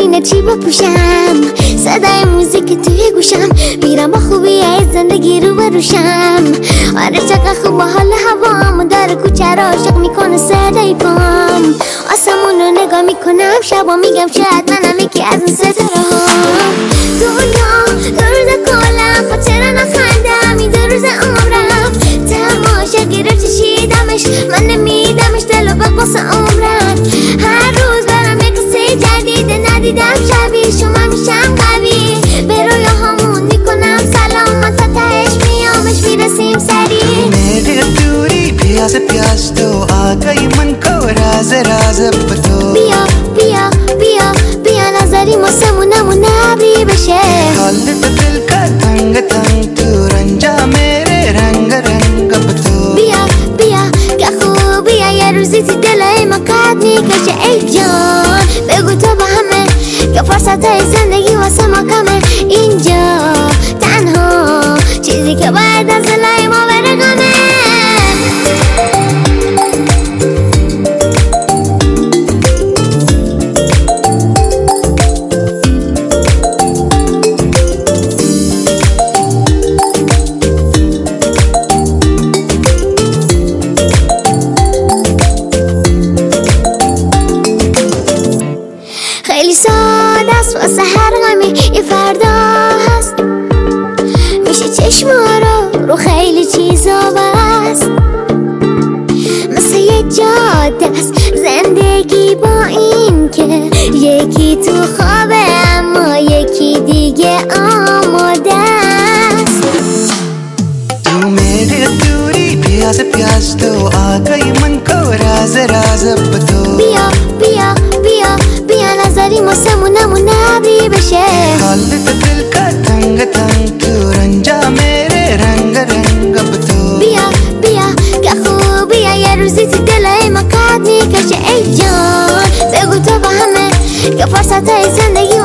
اینه چی بپوشم، صدای موزیک توی گوشم، میرم با خوبی از زندگی رو بروشم. آره چقدر خوب حال هوام، داره کوچه را عاشق میکنه صدای پام. آسمون رو نگاه میکنم شبا، میگم شاید منم یکی از اون ستاره ها. دنیا دو روز کلم، خاطر نخندم این 2 روز عمرم. تماشاگی رو چشیدمش، من نمیدمش دلو به قصه عمرم. هر روز برم یک قصه جدیده، ندیدم شبیه شما میشم قوی. به رویاهامون میکنم سلام، من تا تهش میامش میرسیم سریع. मेरे दूरी प्यास प्यास तो आ गई मन को राज राज बतो. بیا بیا بیا بیا نظری موسمونمون نبری بشه. حالت دل کا تنگ تنگ تو رنجا मेरे रंग रंग बतो. بیا بیا که خوبیه یه روزی تی دلای ما قد میکشه. ای جان بگو تو با همه که فرصت های زندگی واسه ما کمه. اینجا تنها چیزی که باید از دلای ما برگانه. خیلی ساده است واسه هر غمی یه فردا هست، میشه چشما رو خیلی چیزا بست. مثل یه جاده است زندگی با این که یکی تو خوابه اما یکی دیگه آماده است. तू मेरे दूरी प्यास प्यास तो आ गई मन को राज राज बतो. بیا بیا بیا بیا نظری موسمونمون نبری بشه. حالت دل کا تنگ تنگ تو رنجا मेरे रंग रंग बतो. بیا بیا که خوبیه یه روزی تی دلای ما قد میکشه. ای جان بگو تو با همه که فرصت های زندگی